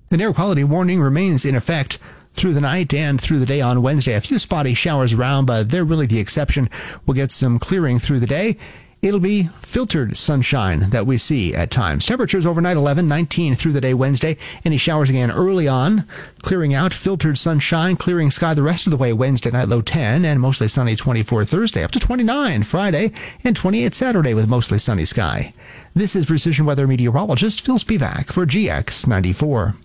An air quality warning remains in effect through the night and through the day on Wednesday. A few spotty showers around, but they're really the exception. We'll get some clearing through the day. It'll be filtered sunshine that we see at times. Temperatures overnight 11, 19 through the day Wednesday. Any showers again early on. Clearing out, filtered sunshine, clearing sky the rest of the way Wednesday night, low 10, and mostly sunny 24 Thursday, up to 29 Friday, and 28 Saturday with mostly sunny sky. This is Precision Weather meteorologist Phil Spivak for GX94.